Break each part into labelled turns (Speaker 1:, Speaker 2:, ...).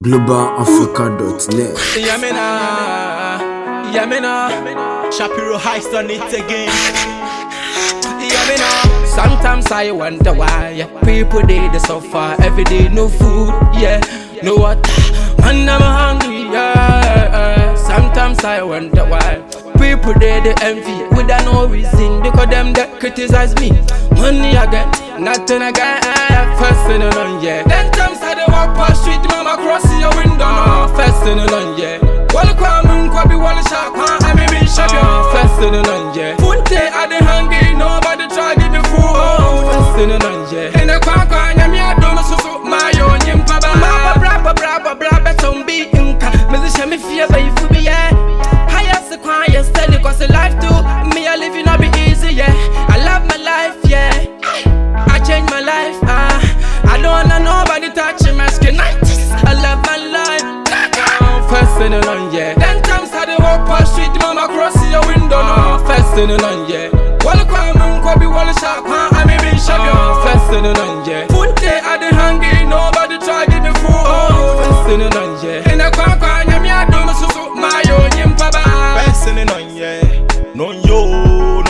Speaker 1: GlobalAfrica.net.
Speaker 2: Yamina, Shapiro Heist on it again. Yamina, sometimes I wonder why people they suffer every day, no food, no water, and I'm hungry, Sometimes I wonder why people they envy without no reason, because them that criticize me. Money I get, nothing I get, first thing on, Then times I dey walk past street, mama cross your window, first thing on, Welcome, Kwabi Walisha, I'm a bishop, first thing on, Funte I dey hungry, nobody try give me food, first thing on, In a quack, I'm here, don't so my own yimpaba, braba, zombie, inca, Mrs. me fear by you, highest the quiet, steady, cause the life too, me a living not be easy, I love my life, I change my life, I don't wanna nobody touching my skin. I love my life. First thing on, Then times I dey walk past street, mama cross your window. First thing on, Welcome, Kwabi Walisha, I'm a bishop. First thing on, Funte I dey hungry, nobody try give me food. First thing on, In a quack, I'm here, don't so my own yimpaba.
Speaker 3: First thing on, no yo,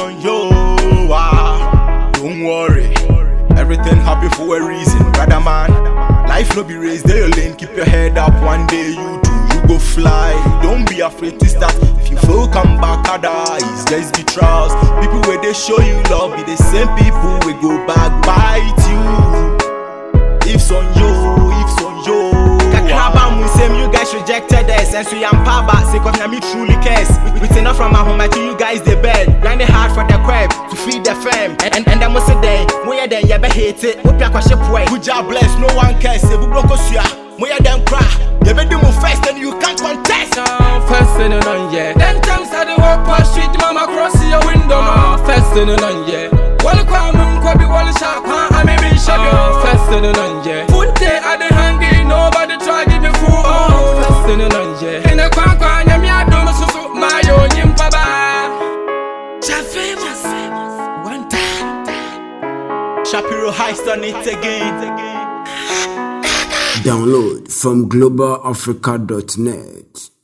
Speaker 3: don't worry. Everything happen for a reason, brother man. Life no be raised, there your lane, keep your head up. One day you go fly. Don't be afraid to start. If you fail, come back otherwise. Just be trust. People where they show you love be the same people we go back bite you. Ifs on yo. Kakraba Musem, you guys rejected us, and so I'm Paba, say cause me truly cares. We enough from my home to you guys the bed. Grinding hard for the crib to feed the fam. And I must say, more than you ever hate it. What you ship way? Good job bless, no one cares. Say Bukosia, more than cry. You ever do move fast and you can't contest.
Speaker 2: First thing on, Then times I dey walk past street, mama cross your window. First thing on, Welcome, Kwabi Walisha, I'm a bishop. First thing on, Funte I dey hungry, nobody try give me food. First thing on, In a quack, I'm here, don't so my own yimpaba. Famous one time.
Speaker 3: Shapiro Heist on it again.
Speaker 1: Download from GlobalAfrica.net.